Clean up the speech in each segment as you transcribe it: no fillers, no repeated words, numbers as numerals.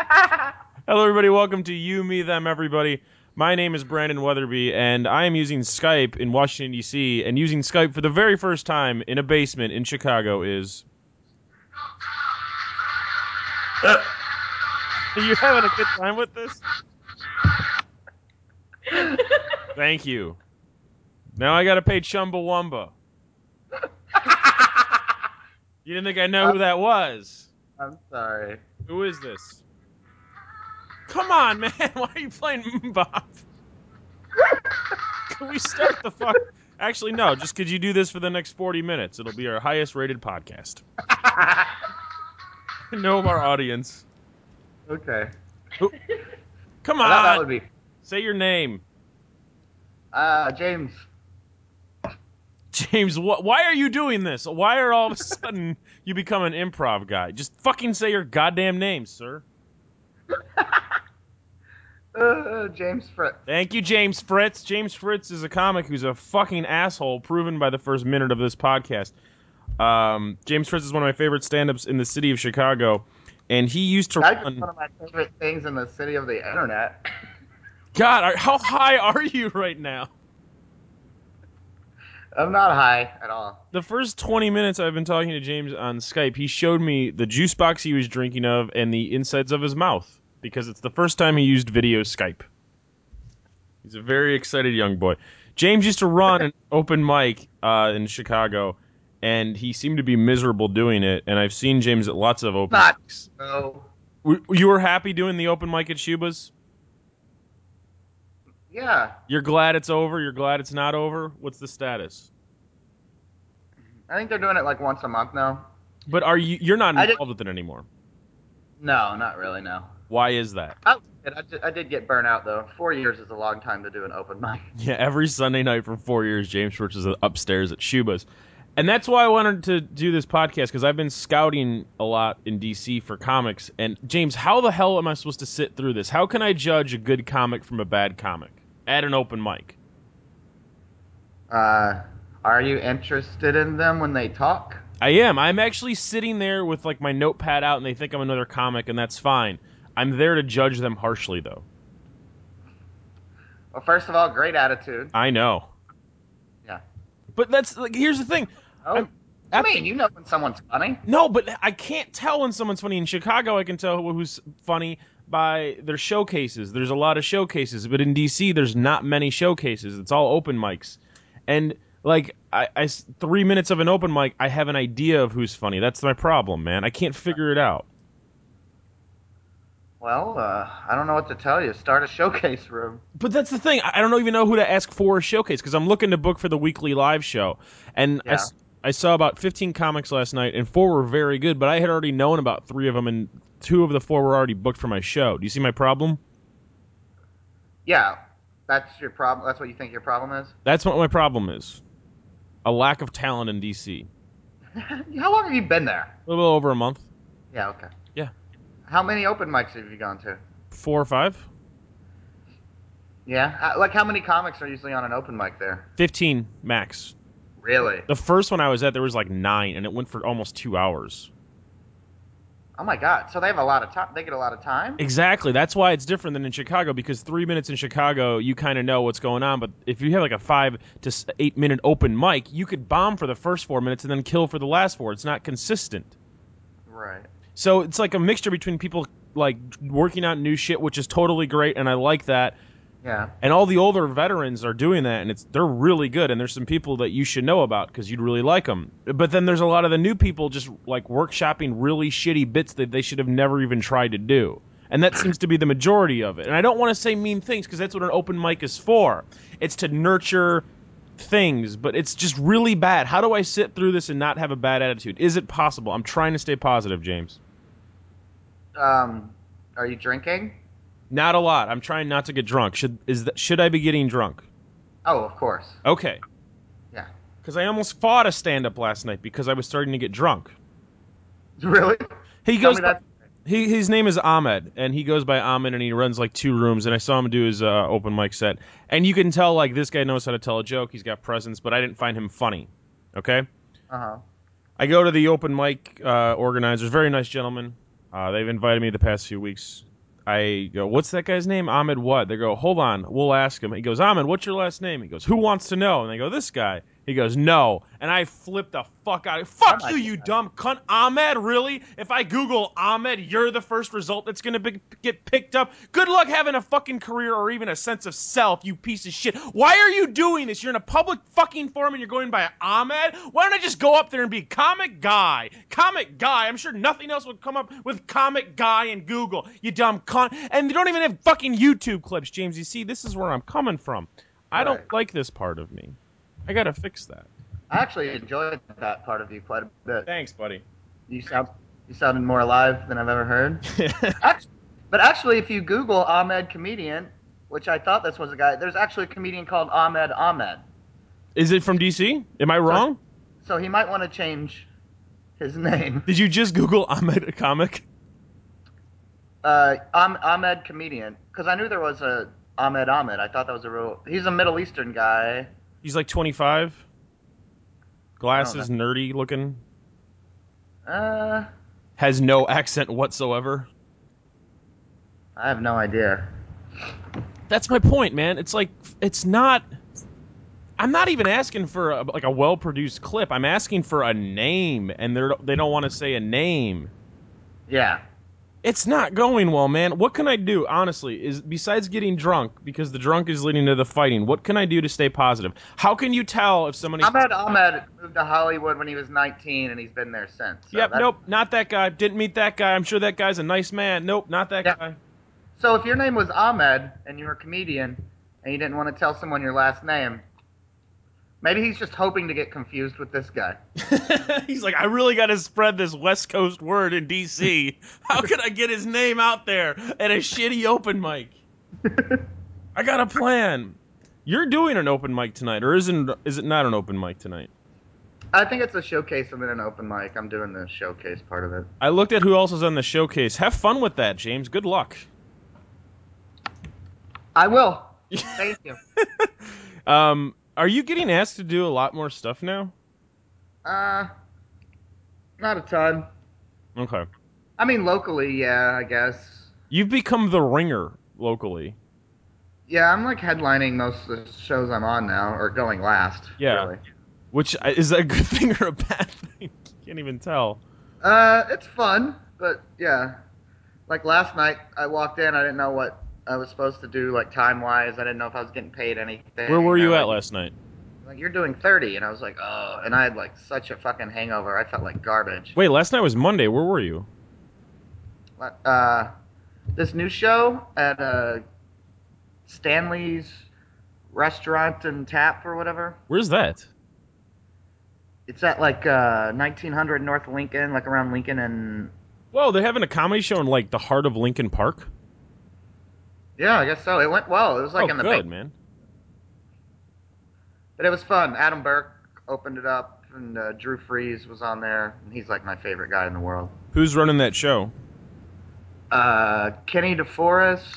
Hello, everybody. Welcome to You, Me, Them, Everybody. My name is Brandon Weatherby, and I am using Skype in Washington, D.C., and using Skype for the very first time in a basement in Chicago is... Are you having a good time with this? Thank you. Now I gotta pay Chumbawamba. You didn't think I know who that was? I'm sorry. Who is this? Come on, man. Why are you playing Mbop? Can we start the fuck... Actually, no. Just could you do this for the next 40 minutes? It'll be our highest rated podcast. Know of our audience. Okay. Come I thought that on. would be. Say your name. James. James, why are you doing this? Why are all of a sudden you become an improv guy? Just fucking say your goddamn name, sir. James Fritz. Thank you, James Fritz. James Fritz is a comic who's a fucking asshole, proven by the first minute of this podcast. James Fritz is one of my favorite stand-ups in the city of Chicago, and he used to That's run... one of my favorite things in the city of the internet. God, how high are you right now? I'm not high at all. The first 20 minutes I've been talking to James on Skype, he showed me the juice box he was drinking of and the insides of his mouth, because it's the first time he used video Skype. He's a very excited young boy. James used to run an open mic in Chicago, and he seemed to be miserable doing it, and I've seen James at lots of open mics. No. You were happy doing the open mic at Shuba's? Yeah. You're glad it's over? You're glad it's not over? What's the status? I think they're doing it like once a month now. But you're not involved with it anymore. No, not really, no. Why is that? I did get burnt out, though. 4 years is a long time to do an open mic. Yeah, every Sunday night for 4 years, James Fritz is upstairs at Shuba's. And that's why I wanted to do this podcast, because I've been scouting a lot in D.C. for comics. And, James, how the hell am I supposed to sit through this? How can I judge a good comic from a bad comic at an open mic? Are you interested in them when they talk? I am. I'm actually sitting there with like my notepad out, and they think I'm another comic, and that's fine. I'm there to judge them harshly, though. Well, first of all, great attitude. I know. Yeah. But that's like, here's the thing. Oh, I mean, you know when someone's funny. No, but I can't tell when someone's funny. In Chicago, I can tell who's funny by their showcases. There's a lot of showcases, but in DC, there's not many showcases. It's all open mics. And like, 3 minutes of an open mic, I have an idea of who's funny. That's my problem, man. I can't figure it out. Well, I don't know what to tell you. Start a showcase room. But that's the thing. I don't even know who to ask for a showcase, because I'm looking to book for the weekly live show. And Yeah. I saw about 15 comics last night, and 4 were very good, but I had already known about 3 of them, and 2 of the 4 were already booked for my show. Do you see my problem? Yeah. That's your problem. That's what you think your problem is? That's what my problem is. A lack of talent in DC. How long have you been there? A little over a month. Yeah, okay. Yeah. How many open mics have you gone to? 4 or 5? Yeah. Like, how many comics are usually on an open mic there? 15 max. Really? The first one I was at, there was like 9, and it went for almost 2 hours. Oh my God. So they have a lot of time. They get a lot of time? Exactly. That's why it's different than in Chicago, because 3 minutes in Chicago, you kind of know what's going on. But if you have like a 5 to 8 minute open mic, you could bomb for the first 4 minutes and then kill for the last 4. It's not consistent. Right. So it's like a mixture between people like working out new shit, which is totally great, and I like that. Yeah. And all the older veterans are doing that, and they're really good. And there's some people that you should know about because you'd really like them. But then there's a lot of the new people just like workshopping really shitty bits that they should have never even tried to do. And that seems to be the majority of it. And I don't want to say mean things because that's what an open mic is for. It's to nurture things, but it's just really bad. How do I sit through this and not have a bad attitude? Is it possible? I'm trying to stay positive, James. Are you drinking? Not a lot. I'm trying not to get drunk. Should I be getting drunk? Oh, of course. Okay. Yeah. Because I almost fought a stand-up last night because I was starting to get drunk. Really? He Tell goes me by, that. his name is Ahmed, and he goes by Ahmed, and he runs like 2 rooms, and I saw him do his open mic set. And you can tell, like, this guy knows how to tell a joke. He's got presence, but I didn't find him funny. Okay? Uh-huh. I go to the open mic organizers, very nice gentlemen. They've invited me the past few weeks. I go, what's that guy's name? Ahmed what? They go, hold on, we'll ask him. He goes, Ahmed, what's your last name? He goes, who wants to know? And they go, this guy. He goes, no. And I flip the fuck out. Oh Fuck my you, you God. dumb cunt. Ahmed, really? If I Google Ahmed, you're the first result that's going to get picked up? Good luck having a fucking career or even a sense of self, you piece of shit. Why are you doing this? You're in a public fucking forum and you're going by Ahmed? Why don't I just go up there and be comic guy? Comic guy. I'm sure nothing else would come up with comic guy in Google, you dumb cunt. And they don't even have fucking YouTube clips, James. You see, this is where I'm coming from. I don't Right. like this part of me. I gotta fix that. I actually enjoyed that part of you quite a bit. Thanks, buddy. You sound you sounded more alive than I've ever heard. But actually, if you Google Ahmed comedian, which I thought this was a guy, there's actually a comedian called Ahmed Ahmed. Is it from DC? Am I So, wrong? so he might want to change his name. Did you just Google Ahmed a comic? Ahmed comedian, because I knew there was a Ahmed Ahmed. I thought that was a real. He's a Middle Eastern guy. He's like 25, I don't glasses, nerdy looking, know. has no accent whatsoever. I have no idea. That's my point, man. It's like it's not. I'm not even asking for a well-produced clip. I'm asking for a name, and they don't want to say a name. Yeah. It's not going well, man. What can I do, honestly, is besides getting drunk, because the drunk is leading to the fighting, what can I do to stay positive? How can you tell if somebody's... Ahmed Ahmed moved to Hollywood when he was 19, and he's been there since. So Yep, that's nope, not that guy. Didn't meet that guy. I'm sure that guy's a nice man. Nope, not that yeah. guy. So if your name was Ahmed and you were a comedian and you didn't want to tell someone your last name, maybe he's just hoping to get confused with this guy. He's like, I really got to spread this West Coast word in D.C. How can I get his name out there at a shitty open mic? I got a plan. You're doing an open mic tonight, or is it not an open mic tonight? I think it's a showcase and then an open mic. I'm doing the showcase part of it. I looked at who else is on the showcase. Have fun with that, James. Good luck. I will. Thank you. Are you getting asked to do a lot more stuff now? Not a ton. Okay. I mean, locally, yeah, I guess. You've become the ringer locally. Yeah, I'm like headlining most of the shows I'm on now, or going last, Yeah. really. Which, is that a good thing or a bad thing? Can't even tell. It's fun, but yeah. Like last night, I walked in, I didn't know what I was supposed to do, like time-wise. I didn't know if I was getting paid Where anything. were They're you at like, last night? you're doing 30, and I was like, oh, and I had like such a fucking hangover. I felt like garbage. Wait, last night was Monday. Where were you? Uh, this new show at Stanley's Restaurant and Tap or whatever. Where's that? It's at like 1900 North Lincoln, like around Lincoln and. Whoa, they're having a comedy show in, like, the heart of Lincoln Park? Yeah, I guess so. It went well. It was like Oh, in the good, man. but it was fun. Adam Burke opened it up, and Drew Freeze was on there, and he's like my favorite guy in the world. Who's running that show? Kenny DeForest,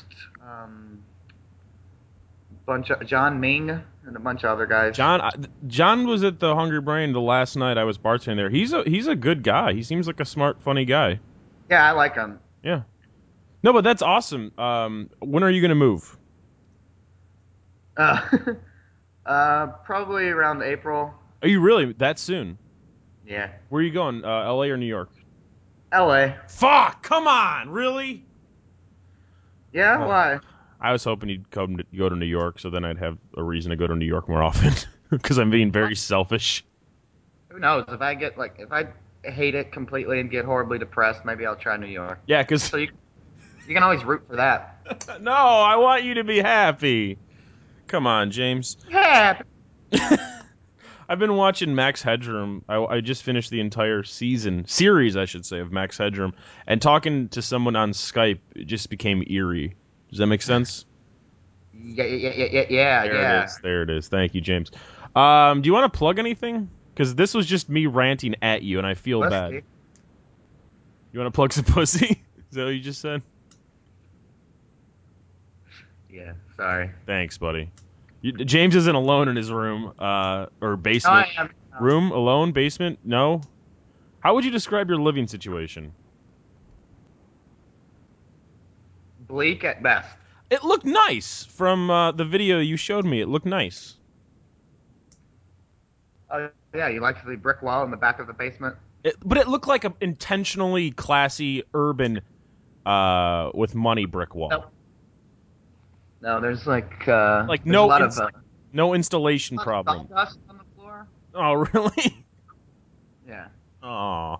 bunch of John Ming, and a bunch of other guys. John was at the Hungry Brain the last night I was bartending there. He's a good guy. He seems like a smart, funny guy. Yeah, I like him. Yeah. No, but that's awesome. When are you gonna move? Uh, probably around April. Are you really that soon? Yeah, Where are you going? L.A. or New York? L.A. Fuck! Come on, really? Yeah, why? I was hoping you'd go to New York, so then I'd have a reason to go to New York more often. Because I'm being very selfish. Who knows? If I hate it completely and get horribly depressed, maybe I'll try New York. Yeah, because So you can always root for that. no, I want you to be happy. Come on, James. Yeah. I've been watching Max Headroom. I just finished the entire series, I should say, of Max Headroom, and talking to someone on Skype it just became eerie. Does that make sense? Yeah. There it is. There it is. Thank you, James. Do you want to plug anything? Because this was just me ranting at you, and I feel bad. Pussy. You want to plug some pussy? Is that what you just said? Yeah, sorry. Thanks, buddy. James isn't alone in his room, or No, basement. I am. Room alone, basement? No. How would you describe your living situation? Bleak at best. It looked nice from the video you showed me. It looked nice. Oh yeah, you like the brick wall in the back of the basement? But it looked like an intentionally classy urban with money brick wall. Nope. No, there's Like there's a no lot of no installation problem. sawdust on the floor. Oh really? Yeah. Oh.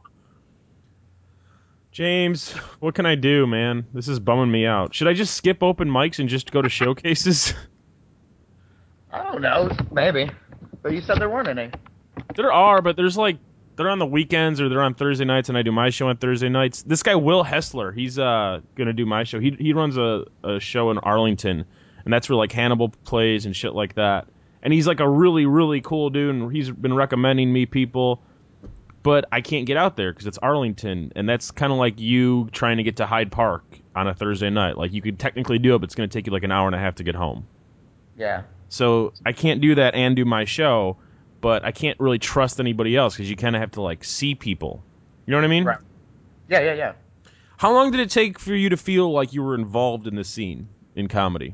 James, what can I do, man? This is bumming me out. Should I just skip open mics and just go to showcases? I don't know, maybe. But you said there weren't any. There are, but there's like they're on the weekends or they're on Thursday nights, and I do my show on Thursday nights. This guy Will Hessler, he's gonna do my show. He runs a show in Arlington, and that's where like Hannibal plays and shit like that. And he's like a really cool dude, and he's been recommending me people. But I can't get out there because it's Arlington, and that's kind of like you trying to get to Hyde Park on a Thursday night. Like you could technically do it, but it's gonna take you like an hour and a half to get home. Yeah. So I can't do that and do my show, but I can't really trust anybody else because you kind of have to like see people. You know what I mean? Right. Yeah. How long did it take for you to feel like you were involved in the scene in comedy?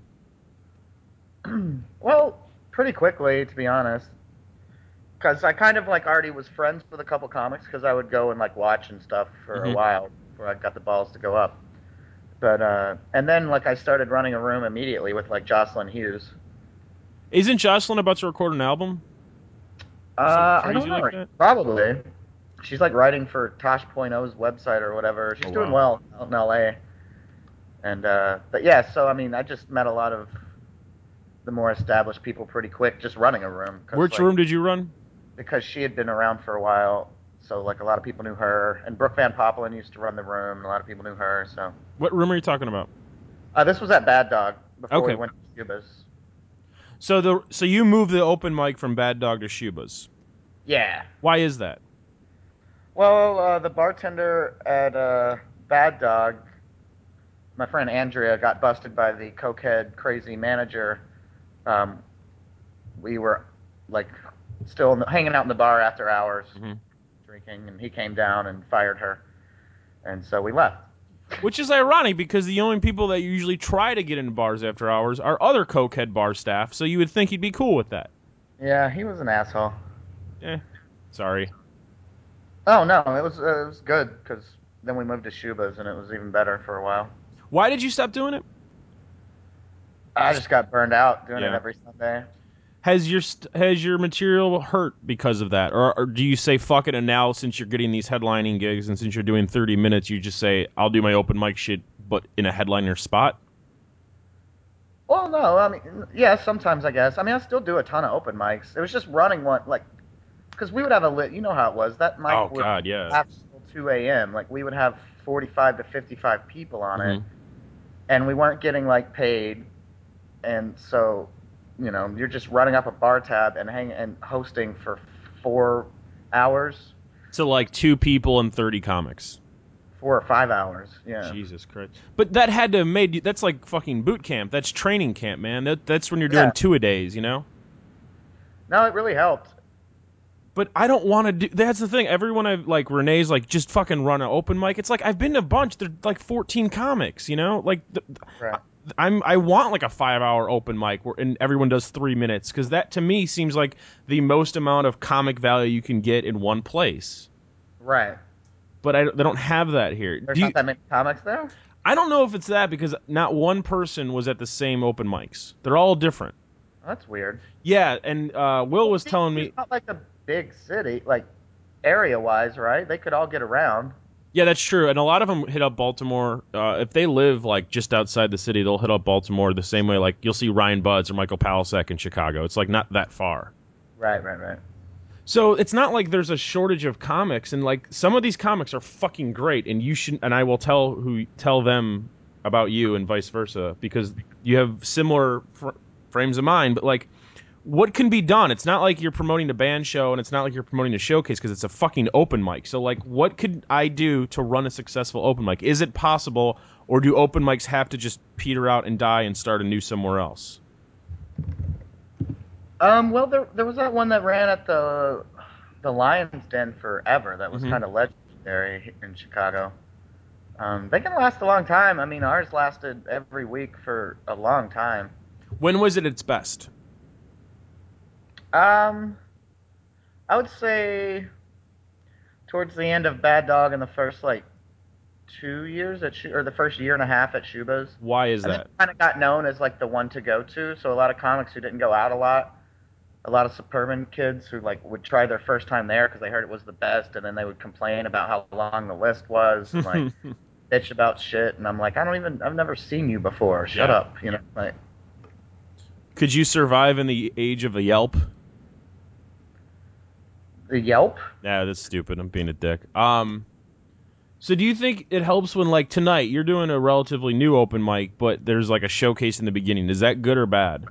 Well, pretty quickly, to be honest, because I kind of like already was friends with a couple comics because I would go and like watch and stuff for a Hmm. while before I got the balls to go up. But and then like I started running a room immediately with like Jocelyn Hughes. Isn't Jocelyn about to record an album? Something I don't crazy like know. that? Probably. She's like writing for Tosh Point Oh's website or whatever. Oh She's doing wow. well out in LA. And but yeah, so I mean, I just met a lot of the more established people pretty quick just running a room Which room did you run? because she had been around for a while. So like a lot of people knew her, and Brooke Van Poppelen used to run the room. And a lot of people knew her. So What room are you talking about? this was at Bad Dog before we Okay. went to Cuba's. So you moved the open mic from Bad Dog to Shuba's. Yeah. Why is that? Well, the bartender at Bad Dog, my friend Andrea, got busted by the cokehead crazy manager. Um, we were like still hanging out in the bar after hours, Hmm. drinking, and he came down and fired her, and so we left. Which is ironic because the only people that usually try to get into bars after hours are other cokehead bar staff, so you would think he'd be cool with that. Yeah, he was an asshole. Eh, sorry. Oh no, it was good because then we moved to Shuba's and it was even better for a while. Why did you stop doing it? I just got burned out doing it Yeah. every Sunday. Has your material hurt because of that, or do you say fuck it? And now since you're getting these headlining gigs and since you're doing 30 minutes, you just say I'll do my open mic shit, but in a headliner spot. Well, no, I mean, yeah, sometimes I guess. I mean, I still do a ton of open mics. It was just running one, like, because we would have a lit. You know how it was. That mic Oh would God, yeah. last till 2 a.m. Like we would have 45 to 55 people on it, Hmm. and we weren't getting like paid, and so, you're just running up a bar tab and hosting for 4 hours, So like 2 people and 30 comics. 4 or 5 hours. Yeah. Jesus Christ. But that had to have made you. That's like fucking boot camp. That's training camp, man. That's when you're Yeah. doing 2 a days, you know. No, it really helped. But I don't want to do. That's the thing. Everyone I like, Renee's like, just fucking run an open mic. It's like I've been to a bunch. They're like 14 comics, you know. Like Right. I want like a 5 hour open mic where and everyone does 3 minutes because that to me seems like the most amount of comic value you can get in one place. Right. But they don't have that here. There's not that many comics there. I don't know if it's that because not one person was at the same open mics. They're all different. Oh, that's weird. Yeah, and Will Well, was telling it's me. not like a big city, like area wise, right? They could all get around. Yeah, that's true. And a lot of them hit up Baltimore. If they live like just outside the city, they'll hit up Baltimore the same way. Like you'll see Ryan Buds or Michael Palasek in Chicago. It's like not that far. Right. So it's not like there's a shortage of comics, and like some of these comics are fucking great, and you should. And I will tell them about you and vice versa because you have similar frames of mind. But like what can be done? It's not like you're promoting a band show and it's not like you're promoting a showcase because it's a fucking open mic. So like what could I do to run a successful open mic? Is it possible or do open mics have to just peter out and die and start anew somewhere else? Well, there was that one that ran at the Lions Den forever. That was Hmm. kind of legendary in Chicago. They can last a long time. I mean, ours lasted every week for a long time. When was it its best? Um, I would say towards the end of Bad Dog and the first like 2 years or the first year and a half at Shuba's, Why is and then that? kind of got known as like the one to go to. So a lot of comics who didn't go out a lot of suburban kids who like would try their first time there because they heard it was the best, and then they would complain about how long the list was and like bitch about shit. And I'm like, I've never seen you before. Shut Yeah. up, like Could you survive in the age of a Yelp? the Yelp. Yeah, that's stupid. I'm being a dick. So do you think it helps when, like, tonight you're doing a relatively new open mic, but there's like a showcase in the beginning? Is that good or bad?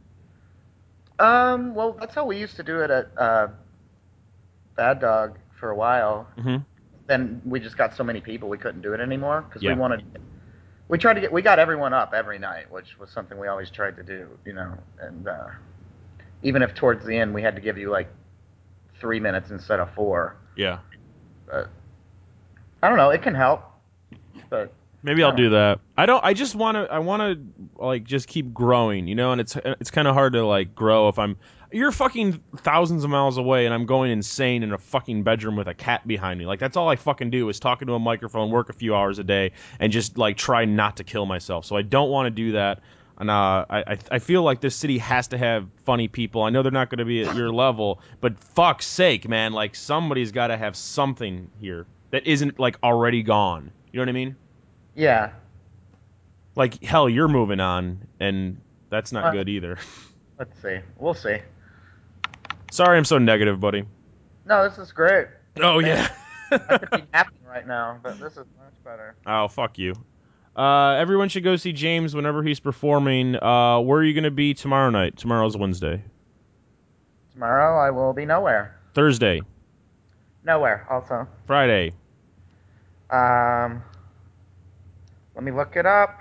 Well, that's how we used to do it at Bad Dog for a while. Mm-hmm. Then we just got so many people we couldn't do it anymore because Yeah. we got everyone up every night, which was something we always tried to do, and even if towards the end we had to give you like 3 minutes instead of four. Yeah. But I don't know, it can help, but Maybe I I'll don't know. do that. I don't. I just want to. I want to like just keep growing, you know. And it's kind of hard to like grow if I'm. You're fucking thousands of miles away, and I'm going insane in a fucking bedroom with a cat behind me. Like that's all I fucking do is talk into a microphone, work a few hours a day, and just like try not to kill myself. So I don't want to do that. And I feel like this city has to have funny people. I know they're not going to be at your level, but fuck's sake, man! Like somebody's got to have something here that isn't like already gone. You know what I mean? Yeah. Like hell, you're moving on, and that's not Well, good either. let's see. We'll see. Sorry, I'm so negative, buddy. No, this is great. Oh Man, yeah. I could be napping right now, but this is much better. Oh fuck you. Everyone should go see James whenever he's performing. Where are you gonna be tomorrow night? Tomorrow's Wednesday. Tomorrow I will be nowhere. Thursday. Nowhere. Also. Friday. Um, let me look it up.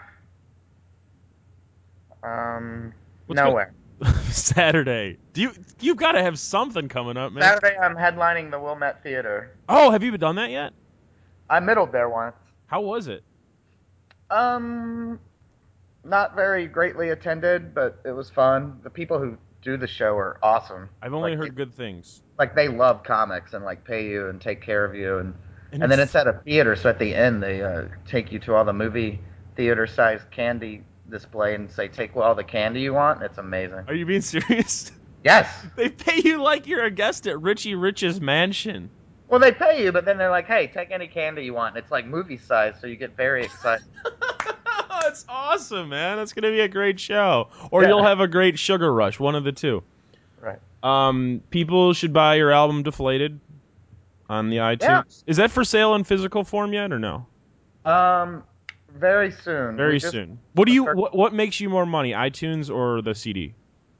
Um, What's good? nowhere. Saturday. You've got to have something coming up, man? Saturday I'm headlining the Wilmette Theater. Oh, have you done that yet? I middled there once. How was it? Um, not very greatly attended, but it was fun. The people who do the show are awesome. I've only Like heard good things. they love comics and like pay you and take care of you, And and then it's it's at a theater, so at the end they take you to all the movie theater sized candy display and say take all the candy you want. It's amazing. Are you being serious? Yes. They pay you like you're a guest at Richie Rich's mansion. Well, they pay you, but then they're like, "Hey, take any candy you want." And it's like movie size, so you get very excited. That's awesome, man. That's gonna be a great show. Or you'll Yeah. have a great sugar rush, one of the two. Right. People should buy your album Deflated on the Yeah. iTunes. Is that for sale in physical form yet or no? Um, very soon. We Very just soon. What do the you first, what makes you more money, iTunes or the CD?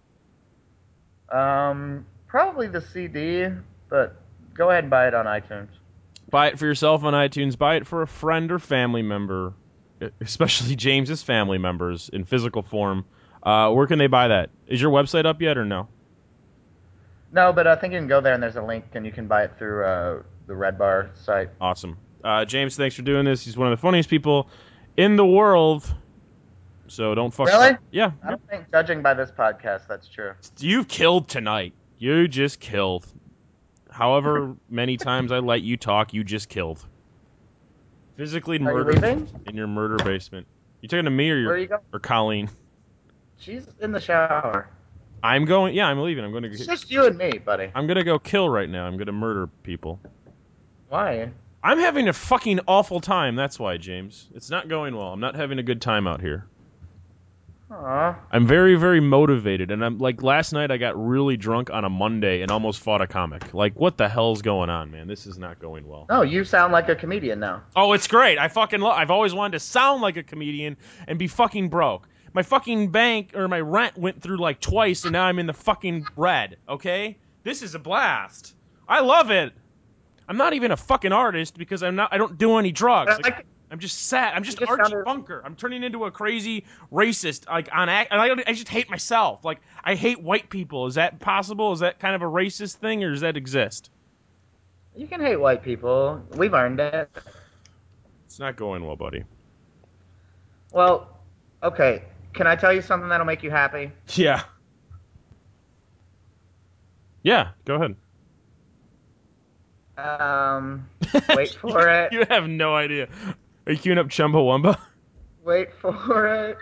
probably the CD, but go ahead and buy it on iTunes. Buy it for yourself on iTunes, buy it for a friend or family member, especially James's family members in physical form. Where can they buy that? Is your website up yet or no? No, but I think you can go there and there's a link and you can buy it through the Red Bar site. Awesome. James, thanks for doing this. He's one of the funniest people in the world. So don't fuck Really? up. Yeah. I don't think, judging by this podcast, that's true. You've killed tonight. You just killed. However many times I let you talk, you just killed. Physically Are you murdered leaving? in your murder basement. You talking to me Where are you going? or Colleen? She's in the shower. I'm going. Yeah, I'm leaving. It's just you and me, buddy. I'm gonna go kill right now. I'm gonna murder people. Why? I'm having a fucking awful time. That's why, James. It's not going well. I'm not having a good time out here. Aw. I'm very, very motivated, and I'm like last night I got really drunk on a Monday and almost fought a comic. Like, what the hell's going on, man? This is not going well. No, you sound like a comedian now. Oh, it's great. I fucking I've always wanted to sound like a comedian and be fucking broke. My fucking bank or my rent went through like twice, and now I'm in the fucking red. Okay, this is a blast. I love it. I'm not even a fucking artist because I'm not. I don't do any drugs. But Like, I'm just sad. I'm you just just Archie sounded. Bunker. I'm turning into a crazy racist. Like on act. I just hate myself. Like I hate white people. Is that possible? Is that kind of a racist thing, or does that exist? You can hate white people. We've earned it. not going well, buddy. Well, okay. Can I tell you something that'll make you happy? Yeah. Yeah, go ahead. Wait for it. You have no idea. Are you queuing up Chumbawamba? Wait for it.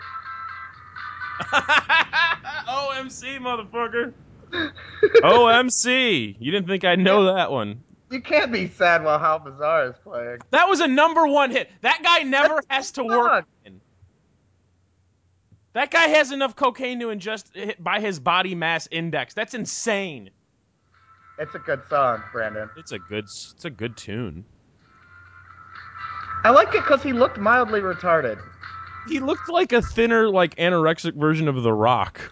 OMC, motherfucker. OMC. You didn't think I'd know that one. You can't be sad while How Bizarre is playing. That was a #1 hit. That guy never has to work. That guy has enough cocaine to ingest by his body mass index. That's insane. It's a good song, Brandon. It's a good tune. I like it because he looked mildly retarded. He looked like a thinner, like anorexic version of The Rock.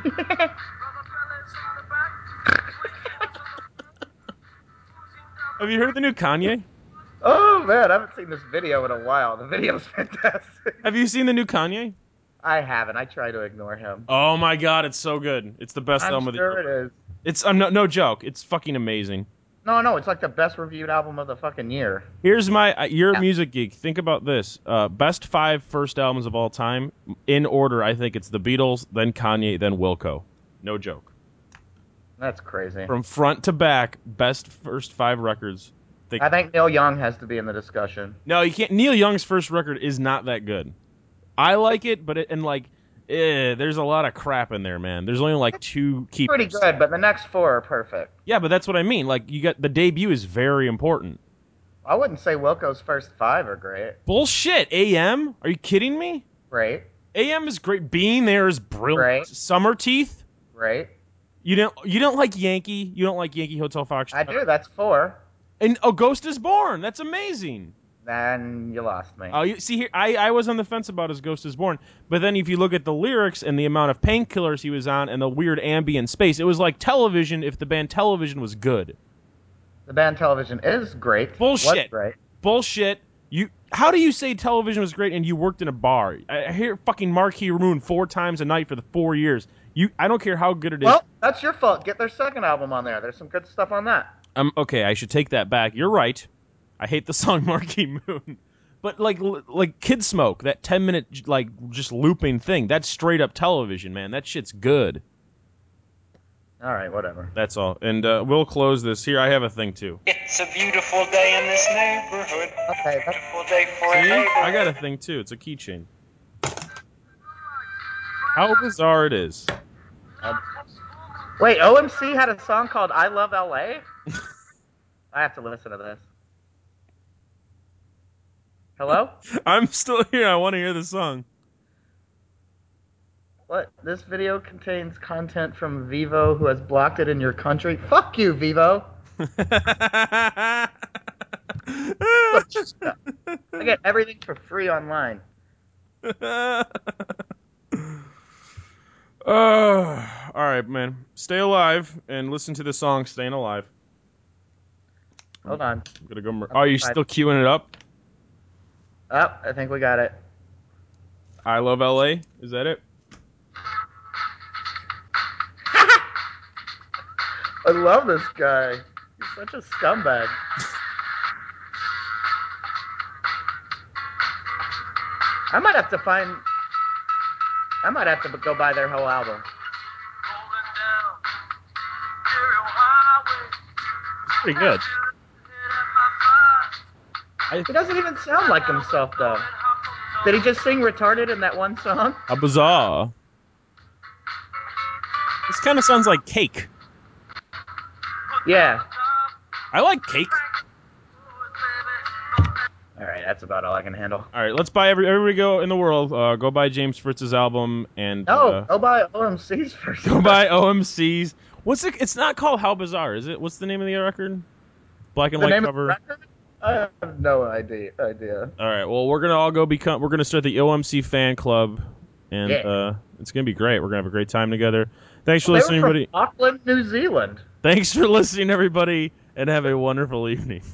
Have you heard the new Kanye? Oh man, I haven't seen this video in a while. The video's fantastic. Have you seen the new Kanye? I haven't. I try to ignore him. Oh my god, it's so good. It's the best album of the year. I'm sure it is. It's no joke. It's fucking amazing. No, it's like the best reviewed album of the fucking year. Here's my you're a music geek. Think about this. Best 5 first albums of all time in order. I think it's the Beatles, then Kanye, then Wilco. No joke. That's crazy. From front to back, best first 5 records. I think Neil Young has to be in the discussion. No, you can't. Neil Young's first record is not that good. I like it, but there's a lot of crap in there, man. There's only like 2 keepers. Pretty good, but the next 4 are perfect. Yeah, but that's what I mean. Like, you got the debut is very important. I wouldn't say Wilco's first 5 are great. Bullshit. AM? Are you kidding me? Great. AM is great. Being There is brilliant. Great. Summer Teeth? Great. You don't like Yankee? You don't like Yankee Hotel Foxtrot? I do. That's 4. And A Ghost is Born. That's amazing. Then you lost me. Oh, you see here, I was on the fence about his Ghost is Born, but then if you look at the lyrics and the amount of painkillers he was on and the weird ambient space, it was like Television if the band Television was good. The band Television is great. Bullshit. Was great. Bullshit. How do you say Television was great and you worked in a bar? I hear fucking Marquee Maroon 4 times a night for the 4 years. I don't care how good it is. Well, that's your fault. Get their second album on there. There's some good stuff on that. Okay, I should take that back. You're right. I hate the song Marquee Moon. But like Kid Smoke, that 10-minute like just looping thing, that's straight up Television, man. That shit's good. All right, whatever. That's all. And we'll close this. Here, I have a thing too. It's a beautiful day in this neighborhood. Okay. Beautiful day for See? a neighborhood. I got a thing too. It's a keychain. How bizarre it is. Wait, OMC had a song called I Love LA? I have to listen to this. Hello? I'm still here. I want to hear the song. What? This video contains content from Vivo who has blocked it in your country. Fuck you, Vivo! I get everything for free online. All right, man. Stay alive and listen to the song "Staying Alive." Hold on. I'm gonna go. Oh, you still queuing it up? Oh, I think we got it. I Love LA. Is that it? I love this guy. He's such a scumbag. I might have to go buy their whole album. Pretty good. He doesn't even sound like himself, though. Did he just sing retarded in that one song? A bizarre. This kind of sounds like Cake. Yeah. I like Cake. All right, that's about all I can handle. All right, let's buy everybody go in the world. Go buy James Fritz's album and No, go buy OMC's first. go buy OMC's. What's it? It's not called How Bizarre, is it? What's the name of the record? Black and The white name cover. of the record? I have no idea. All right, well, we're gonna all go become. We're gonna start the OMC fan club, and it's gonna be great. We're gonna have a great time together. Thanks for listening, everybody. Auckland, New Zealand. Thanks for listening, everybody, and have a wonderful evening.